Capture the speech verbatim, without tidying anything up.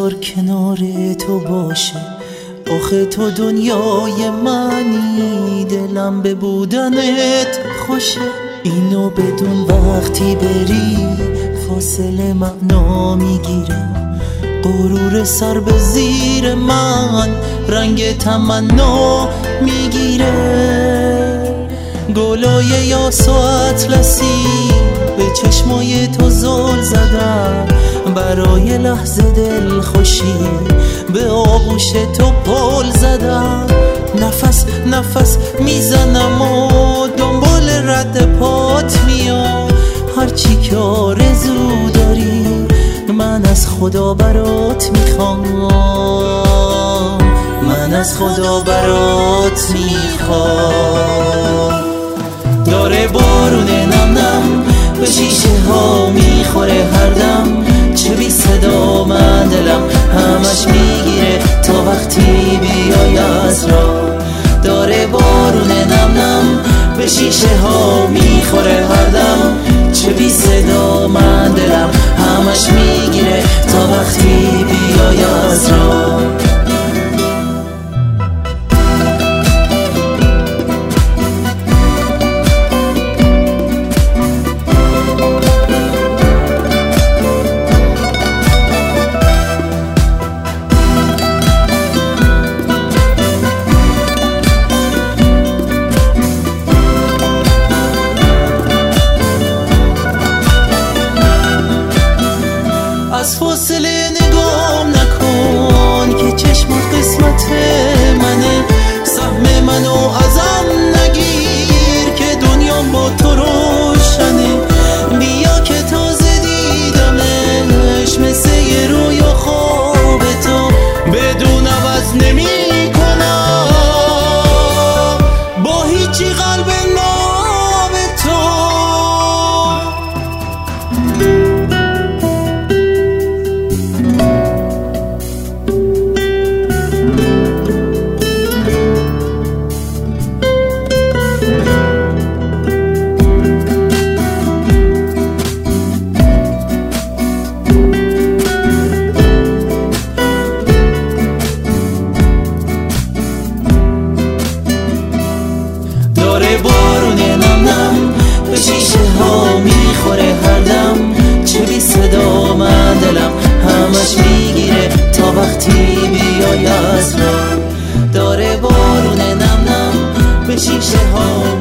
بذار کنار تو باشه، آخه تو دنیای منی، دلم به بودنت خوشه. اینو بدون وقتی بری فاصله معنا میگیره، غرور سر به زیر من رنگ تمنا میگیره. گلای یاس و اطلسی به چشمای تو زل زدم، برای لحظه دل خوشی به آغوش تو پل زدم. نفس نفس میزنم و دنبال رد پات میام، هرچی که آرزو داری من از خدا برات میخوام، من از خدا برات میخوام. داره بارون نم نم به شیشه ها میخوره هر دم، چه بی صدا من دلم همش میگیره تا وقتی بیای از راه. داره بارون نم نم به شیشه ها میخوره هر دم، چه بی صدا من دلم همش میگیره تا وقتی بیای از راه. از فاصله نگام نکن که چشمت قسمت منه، سهم منو ازم نگیر که دنیام با تو روشنه. بیا که تازه دیدمش مثل یه روی و خواب تو، بدون عوض نمی کنم با هیچی قلب ناب تو. بارون نم نم به شیشه ها میخوره هر دم، چه بی صدا من دلم همش میگیره تا وقتی بیای از راه. داره بارون نم نم به شیشه ها